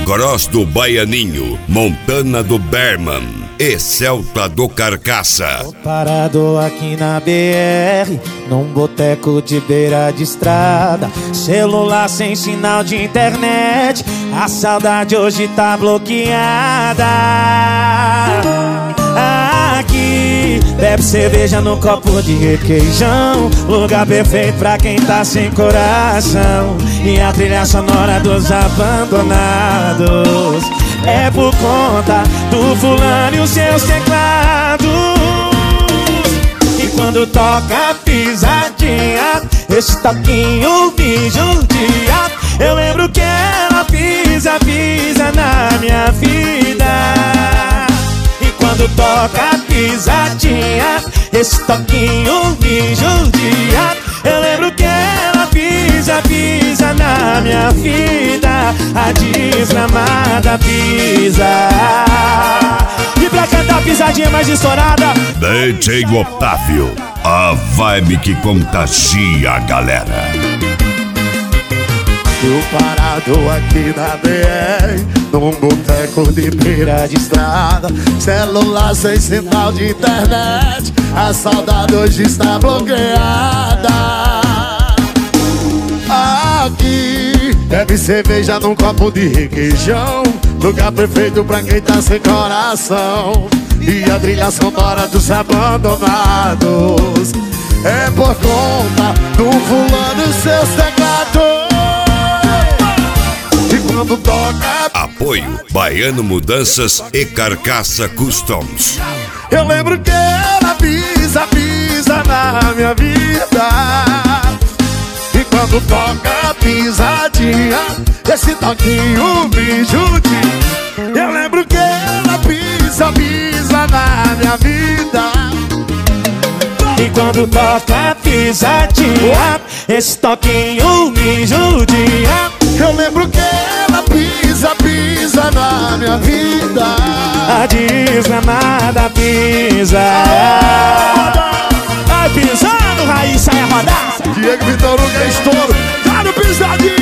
Cross do Baianinho, Montana do Berman e Celta do Carcaça. Tô parado aqui na BR, num boteco de beira de estrada, celular sem sinal de internet, a saudade hoje tá bloqueada. Aqui, bebe cerveja no copo de requeijão, lugar perfeito pra quem tá sem coração. E a trilha sonora dos abandonados é por conta do fulano e os seus teclados. E quando toca a pisadinha, esse toquinho me judia. Eu lembro que ela pisa, pisa na minha vida. E quando toca a pisadinha, esse toquinho me judia. Eu lembro que ela pisa, pisa na minha vida. A desgramada pisa. E pra cantar a pisadinha mais estourada, DJ Otávio, a vibe que contagia a galera. tô parado aqui na BR, num boteco de beira de estrada, celular sem sinal de internet, a saudade hoje está bloqueada. Aqui, bebe cerveja num copo de requeijão, lugar perfeito pra quem tá sem coração. E a trilha sonora dos abandonados é por conta do fulano e seus teclados. E quando toca, apoio Baiano Mudanças e Carcaça Customs. eu lembro que ela pisa, pisa na minha vida. E quando toca a pisadinha, esse toquinho me judia. Eu lembro que ela pisa, pisa na minha vida. E quando toca a pisadinha, esse toquinho me judia. Eu lembro que ela pisa, pisa na minha vida. A desgramada pisa. Vai pisando, Raíssa é rodada. Diego Vitor Hugo é estouro. Tá no pisadinho.